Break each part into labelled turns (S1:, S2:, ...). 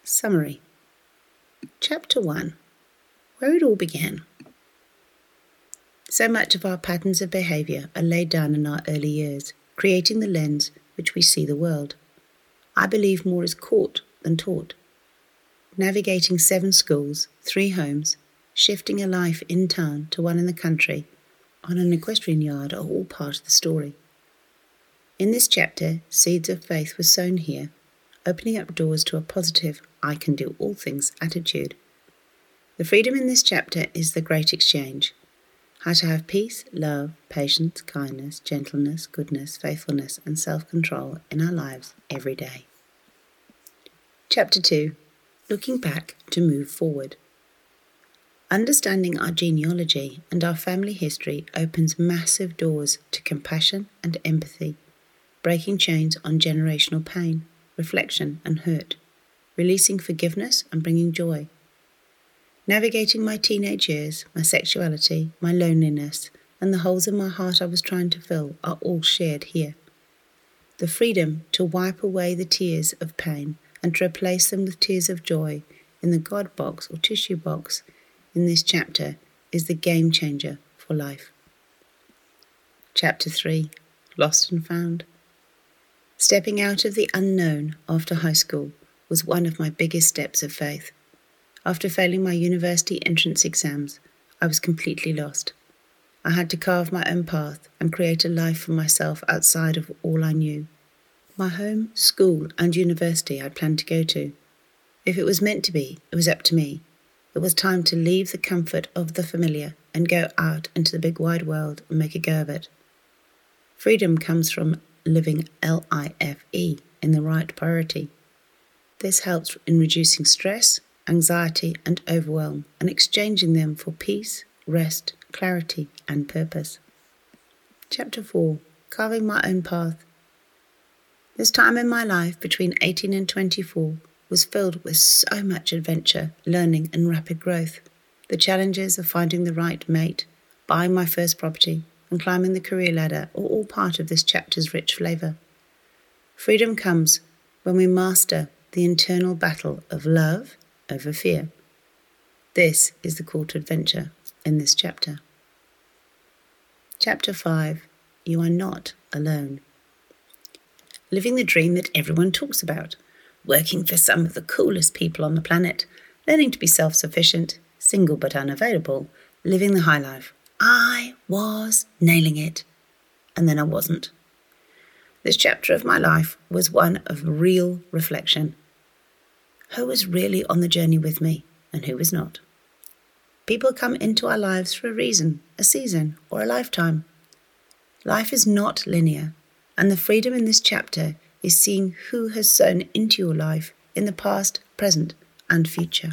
S1: Summary. Chapter 1. Where it all began. So much of our patterns of behaviour are laid down in our early years, creating the lens which we see the world. I believe more is caught than taught. Navigating 7 schools, 3 homes, shifting a life in town to one in the country, on an equestrian yard are all part of the story. In this chapter, seeds of faith were sown here, opening up doors to a positive, I can do all things attitude. The freedom in this chapter is the great exchange. How to have peace, love, patience, kindness, gentleness, goodness, faithfulness, and self-control in our lives every day. Chapter 2. Looking back to move forward. Understanding our genealogy and our family history opens massive doors to compassion and empathy, breaking chains on generational pain, reflection and hurt, releasing forgiveness and bringing joy. Navigating my teenage years, my sexuality, my loneliness, and the holes in my heart I was trying to fill are all shared here. The freedom to wipe away the tears of pain and to replace them with tears of joy in the God box or tissue box in this chapter is the game changer for life. Chapter 3. Lost and Found. Stepping out of the unknown after high school was one of my biggest steps of faith. After failing my university entrance exams, I was completely lost. I had to carve my own path and create a life for myself outside of all I knew. My home, school and university I planned to go to. If it was meant to be, it was up to me. It was time to leave the comfort of the familiar and go out into the big wide world and make a go of it. Freedom comes from living LIFE in the right priority. This helps in reducing stress, anxiety and overwhelm and exchanging them for peace, rest, clarity and purpose. Chapter 4. Carving my own path. This time in my life between 18 and 24 was filled with so much adventure, learning and rapid growth. The challenges of finding the right mate, buying my first property and climbing the career ladder are all part of this chapter's rich flavour. Freedom comes when we master the internal battle of love over fear. This is the call to adventure in this chapter. Chapter 5. You are not alone. Living the dream that everyone talks about. Working for some of the coolest people on the planet. Learning to be self-sufficient, single but unavailable. Living the high life. I was nailing it. And then I wasn't. This chapter of my life was one of real reflection. Who was really on the journey with me and who was not? People come into our lives for a reason, a season, or a lifetime. Life is not linear, and the freedom in this chapter is seeing who has sown into your life in the past, present, and future.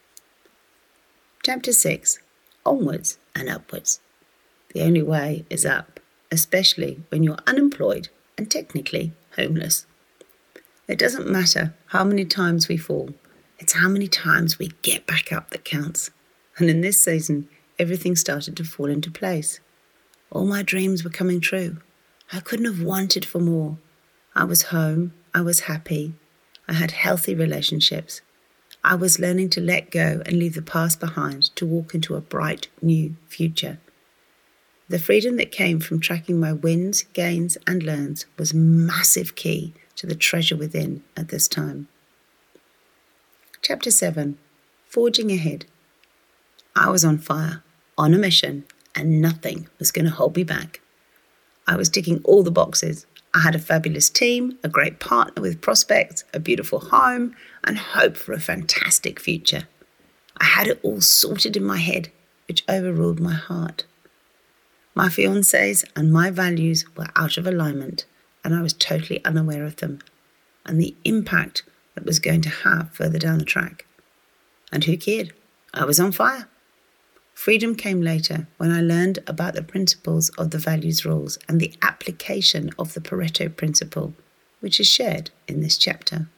S1: Chapter 6. Onwards and upwards. The only way is up, especially when you're unemployed and technically homeless. It doesn't matter how many times we fall, it's how many times we get back up that counts. And in this season, everything started to fall into place. All my dreams were coming true. I couldn't have wanted for more. I was home, I was happy, I had healthy relationships. I was learning to let go and leave the past behind to walk into a bright new future. The freedom that came from tracking my wins, gains and learns was a massive key to the treasure within at this time. Chapter 7. Forging ahead. I was on fire, on a mission, and nothing was going to hold me back. I was ticking all the boxes. I had a fabulous team, a great partner with prospects, a beautiful home, and hope for a fantastic future. I had it all sorted in my head, which overruled my heart. My fiancés and my values were out of alignment, and I was totally unaware of them, and the impact that was going to have further down the track. And who cared? I was on fire. Freedom came later when I learned about the principles of the values rules and the application of the Pareto principle, which is shared in this chapter.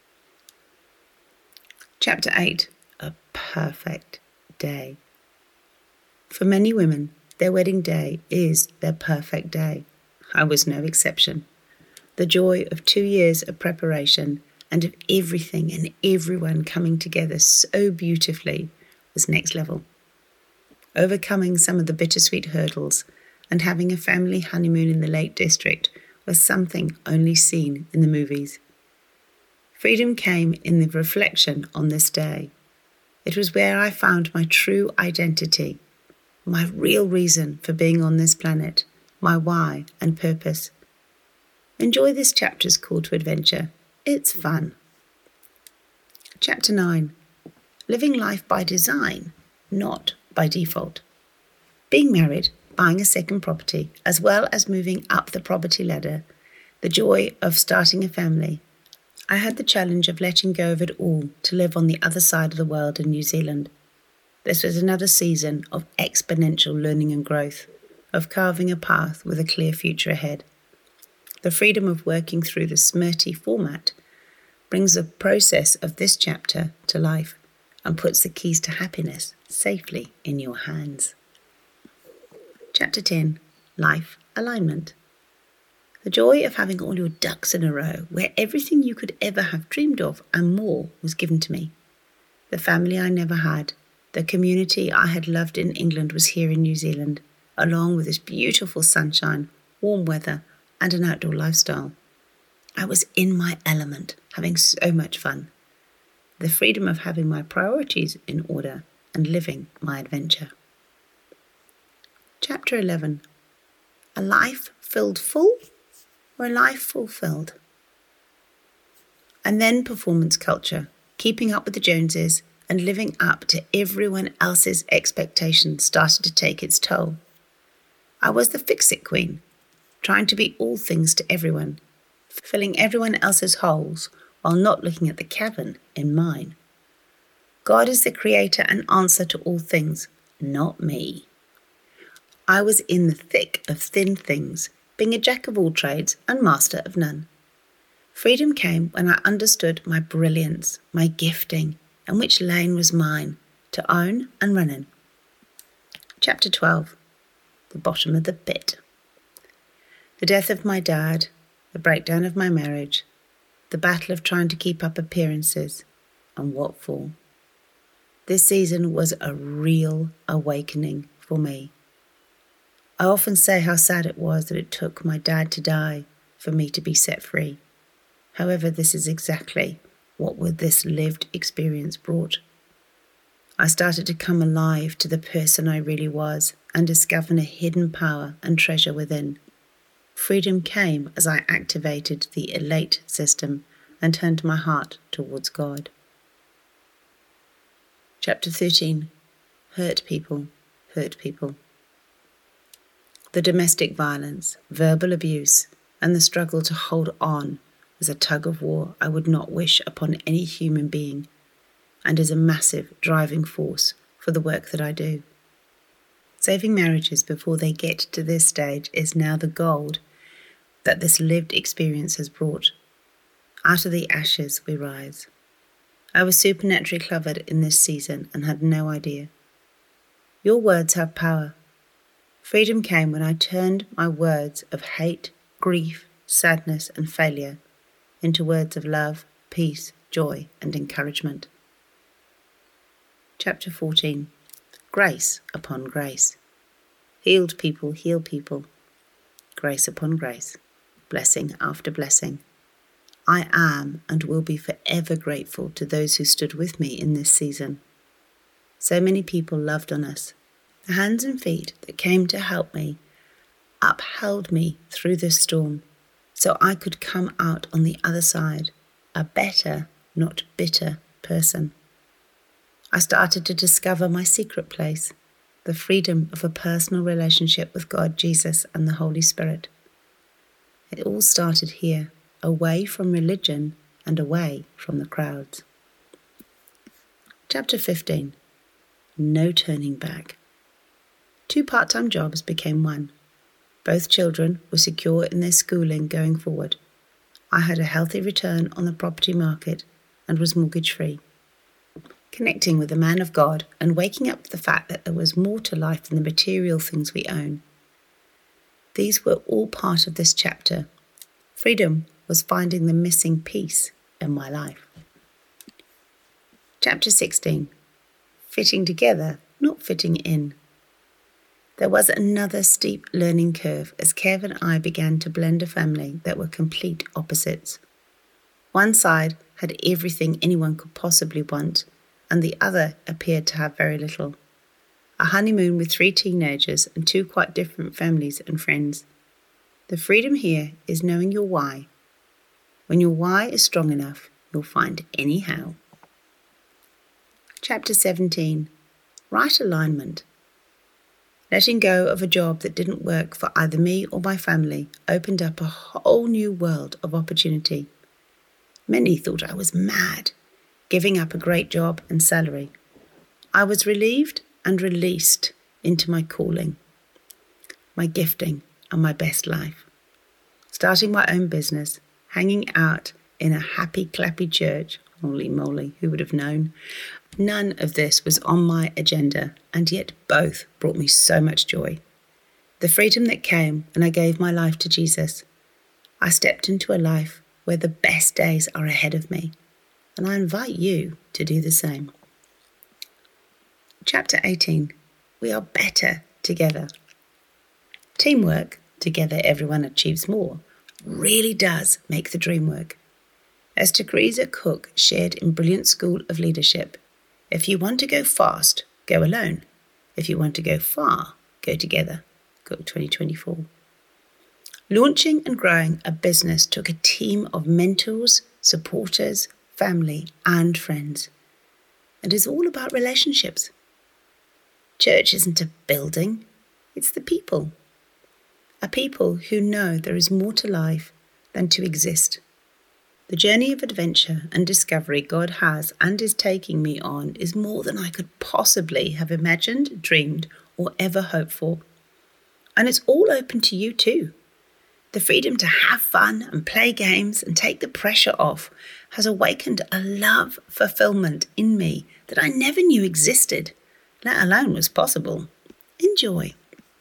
S1: Chapter 8. A perfect day. For many women, their wedding day is their perfect day. I was no exception. The joy of 2 years of preparation and of everything and everyone coming together so beautifully was next level. Overcoming some of the bittersweet hurdles and having a family honeymoon in the Lake District was something only seen in the movies. Freedom came in the reflection on this day. It was where I found my true identity, my real reason for being on this planet, my why and purpose. Enjoy this chapter's call to adventure. It's fun. Chapter 9. Living life by design, not by default. Being married, buying a second property, as well as moving up the property ladder, the joy of starting a family. I had the challenge of letting go of it all to live on the other side of the world in New Zealand. This was another season of exponential learning and growth, of carving a path with a clear future ahead. The freedom of working through the Smrti format brings the process of this chapter to life and puts the keys to happiness safely in your hands. Chapter 10. Life Alignment. The joy of having all your ducks in a row, where everything you could ever have dreamed of and more was given to me. The family I never had, the community I had loved in England was here in New Zealand, along with this beautiful sunshine, warm weather, and an outdoor lifestyle. I was in my element, having so much fun. The freedom of having my priorities in order and living my adventure. Chapter 11. A life filled full or a life fulfilled? And then performance culture, keeping up with the Joneses and living up to everyone else's expectations started to take its toll. I was the fix-it queen, trying to be all things to everyone, filling everyone else's holes while not looking at the cavern in mine. God is the creator and answer to all things, not me. I was in the thick of thin things, being a jack of all trades and master of none. Freedom came when I understood my brilliance, my gifting, and which lane was mine to own and run in. Chapter 12. The bottom of the pit. The death of my dad, the breakdown of my marriage, the battle of trying to keep up appearances, and what for. This season was a real awakening for me. I often say how sad it was that it took my dad to die for me to be set free. However, this is exactly what this lived experience brought. I started to come alive to the person I really was and discover a hidden power and treasure within. Freedom came as I activated the elate system and turned my heart towards God. Chapter 13. Hurt people, hurt people. The domestic violence, verbal abuse, and the struggle to hold on was a tug of war I would not wish upon any human being, and is a massive driving force for the work that I do. Saving marriages before they get to this stage is now the gold that this lived experience has brought. Out of the ashes we rise. I was supernaturally covered in this season and had no idea. Your words have power. Freedom came when I turned my words of hate, grief, sadness, and failure into words of love, peace, joy, and encouragement. Chapter 14. Grace upon grace. Healed people heal people. Grace upon grace. Blessing after blessing. I am and will be forever grateful to those who stood with me in this season. So many people loved on us. The hands and feet that came to help me upheld me through this storm so I could come out on the other side, a better, not bitter person. I started to discover my secret place, the freedom of a personal relationship with God, Jesus, and the Holy Spirit. It all started here, away from religion and away from the crowds. Chapter 15. No turning back. 2 part-time jobs became one. Both children were secure in their schooling going forward. I had a healthy return on the property market and was mortgage-free. Connecting with the man of God and waking up to the fact that there was more to life than the material things we own. These were all part of this chapter. Freedom was finding the missing piece, in my life. Chapter 16. Fitting together, not fitting in. There was another steep learning curve as Kev and I began to blend a family that were complete opposites. One side had everything anyone could possibly want, and the other appeared to have very little. A honeymoon with 3 teenagers and 2 quite different families and friends. The freedom here is knowing your why. When your why is strong enough, you'll find any how. Chapter 17. Right alignment. Letting go of a job that didn't work for either me or my family opened up a whole new world of opportunity. Many thought I was mad, giving up a great job and salary. I was relieved and released into my calling, my gifting, and my best life. Starting my own business, hanging out in a happy, clappy church, holy moly, who would have known? None of this was on my agenda, and yet both brought me so much joy. The freedom that came when I gave my life to Jesus. I stepped into a life where the best days are ahead of me, and I invite you to do the same. Chapter 18. We are better together. Teamwork, together everyone achieves more, really does make the dream work. As Teresa Cook shared in Brilliant School of Leadership, if you want to go fast, go alone. If you want to go far, go together. Cook 2024. Launching and growing a business took a team of mentors, supporters, family, and friends. It is all about relationships. Church isn't a building, it's the people. A people who know there is more to life than to exist. The journey of adventure and discovery God has and is taking me on is more than I could possibly have imagined, dreamed, or ever hoped for. And it's all open to you too. The freedom to have fun and play games and take the pressure off has awakened a love fulfillment in me that I never knew existed, let alone was possible. Enjoy.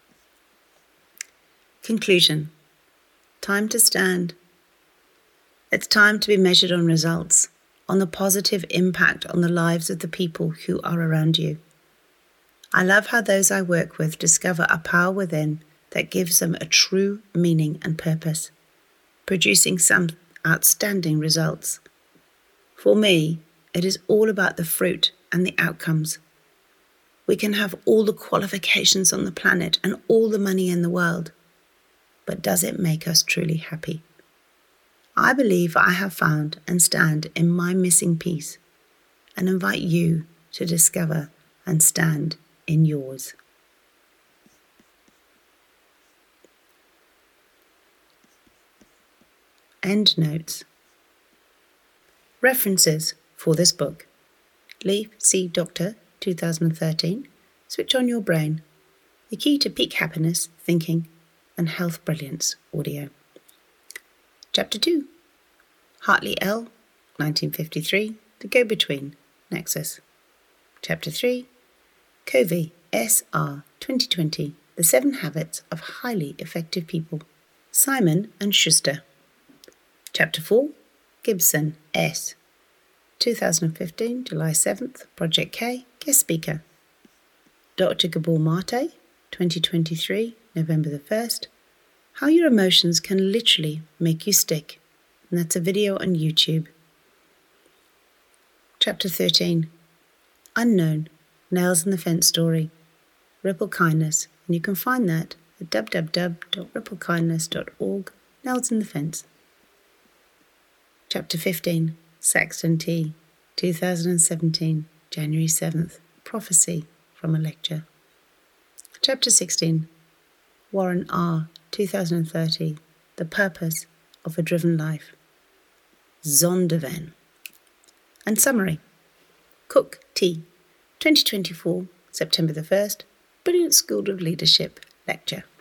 S1: Conclusion. Time to stand. It's time to be measured on results, on the positive impact on the lives of the people who are around you. I love how those I work with discover a power within that gives them a true meaning and purpose, producing some outstanding results. For me, it is all about the fruit and the outcomes. We can have all the qualifications on the planet and all the money in the world, but does it make us truly happy? I believe I have found and stand in my missing piece and invite you to discover and stand in yours. End notes. References for this book. Leaf C. Doctor, 2013. Switch on your brain. The key to peak happiness, thinking, and health brilliance audio. Chapter 2. Hartley L. 1953. The Go-Between, Nexus. Chapter 3. Covey S.R. 2020. The 7 Habits of Highly Effective People. Simon and Schuster. Chapter 4. Gibson S. 2015, July 7th. Project K. Guest speaker. Dr. Gabor Mate. 2023, November the 1st. How your emotions can literally make you stick. And that's a video on YouTube. Chapter 13. Unknown. Nails in the Fence Story. Ripple Kindness. And you can find that at www.rippлекindness.org. Nails in the Fence. Chapter 15. Saxton T. 2017, January 7th. Prophecy from a lecture. Chapter 16. Warren R. 2030. The Purpose of a Driven Life. Zondervan. And summary. Cook T. 2024, September the 1st. Brilliant School of Leadership lecture.